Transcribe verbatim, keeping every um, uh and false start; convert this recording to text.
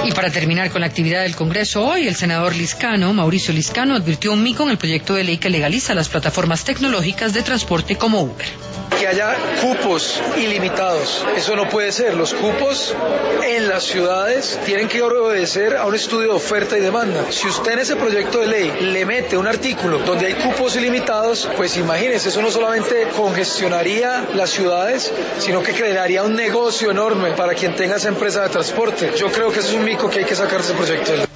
Y para terminar con la actividad del Congreso hoy, el senador Lizcano, Mauricio Lizcano, advirtió un mico en el proyecto de ley que legaliza las plataformas tecnológicas de transporte como Uber. Que haya cupos ilimitados. Eso no puede ser. Los cupos en las ciudades tienen que obedecer a un estudio de oferta y demanda. Si usted en ese proyecto de ley le mete un artículo donde hay cupos ilimitados, pues imagínese, eso no solamente congestionaría las ciudades, sino que crearía un negocio enorme para quien tenga esa empresa de transporte. Yo creo que eso es un mico que hay que sacar de ese proyecto de ley.